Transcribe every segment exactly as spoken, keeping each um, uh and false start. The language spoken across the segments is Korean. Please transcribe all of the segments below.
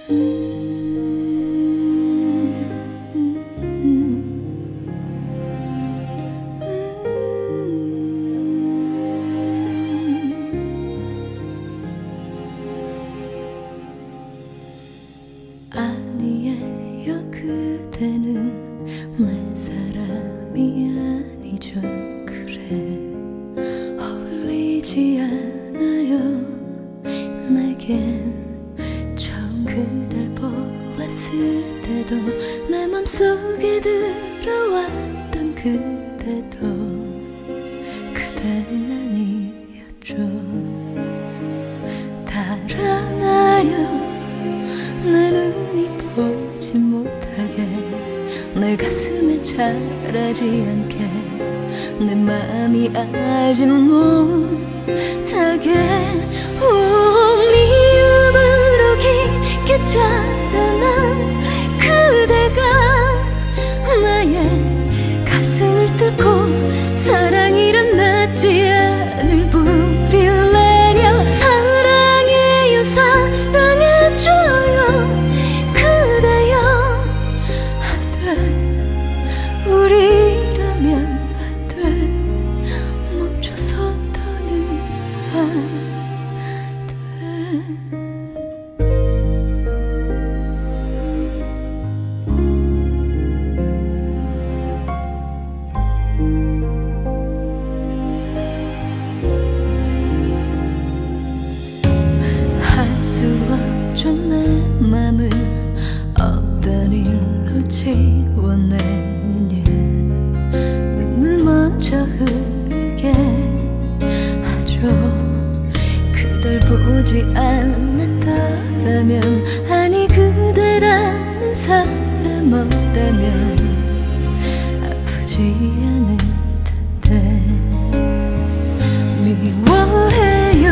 아니에요, 그대는 내 사람이 아니죠. 그래, 어울리지 않아요. 내겐 처음 그댈 보았을 때도 내 맘속에 들어왔던 그대도 그댄 아니었죠. 달아나요, 내 눈이 보지 못하게, 내 가슴에 자라지 않게, 내 맘이 알지 못하게. 오, 미움으로 깊게 자라난 그대가 나의 가슴을 뚫고 사랑이란 낫지 않을 뿌리를 내려 사랑해요, 사랑해줘요 그대여. 안돼, 우리라면 안돼, 멈춰서 더는 안돼. 할 수 없죠, 내 맘을 없던 일로 지워내는 일, 눈물 먼저 흐르게 하죠. 그댈 보지 않았더라면, 아니 그대라는 사람 없다면 아프지 않을 텐데. 미워해요,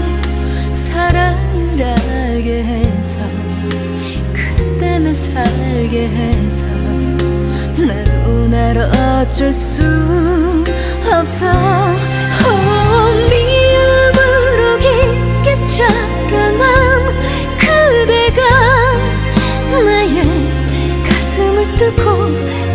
사랑을 알게 해서, 그대 때문에 살게 해서. 나도 날 어쩔 수 없어. 오, 미움으로 깊게 자라난 그대가 나의 가슴을 뚫고